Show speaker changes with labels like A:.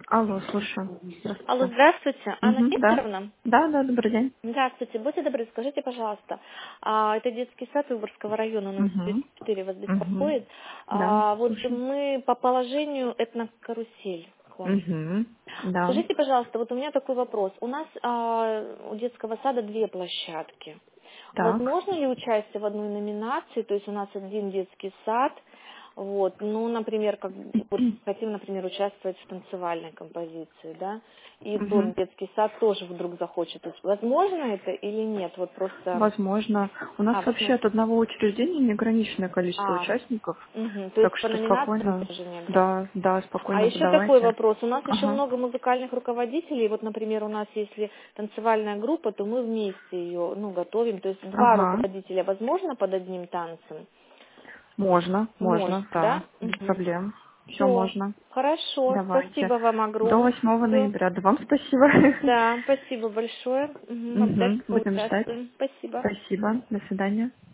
A: Алло, слушаю.
B: Алло,
A: Здравствуйте.
B: здравствуйте, Анна
A: Да.
B: Викторовна.
A: Да, добрый день.
B: Здравствуйте, будьте добры, скажите, пожалуйста, это детский сад Выборгского района номер
A: Угу.
B: 34 вас
A: Угу.
B: беспокоит.
A: Да,
B: Вот
A: слушаю.
B: мы по положению этнокарусель.
A: Угу. Да.
B: Скажите, пожалуйста, вот у меня такой вопрос. У нас у детского сада две площадки.
A: Так.
B: Возможно ли участие в одной номинации? То есть у нас один детский сад, вот, ну, например, как вот хотим, например, участвовать в танцевальной композиции, да, и
A: Угу.
B: тот детский сад тоже вдруг захочет. То есть возможно это или нет? Вот просто,
A: Возможно. У нас вообще
B: возможно.
A: от одного учреждения неограниченное количество
B: А,
A: участников.
B: то
A: Так
B: есть по
A: что
B: номинациям
A: спокойно.
B: тоже не ограничено.
A: Да,
B: А
A: спокойно
B: еще такой
A: подавайте.
B: вопрос. У нас еще
A: Ага.
B: много музыкальных руководителей. Вот, например, у нас если танцевальная группа, то мы вместе ее, ну, готовим. То есть два
A: Ага.
B: руководителя возможно под одним танцем?
A: Можно,
B: Можно, да?
A: да, без проблем. Все
B: Все.
A: можно.
B: Хорошо.
A: Давайте.
B: Спасибо вам
A: До
B: огромное.
A: 8
B: Всё.
A: ноября. Да вам спасибо.
B: Да, спасибо большое.
A: Угу.
B: Обязательно
A: Будем ждать.
B: поучаствуем. Спасибо.
A: Спасибо. До свидания.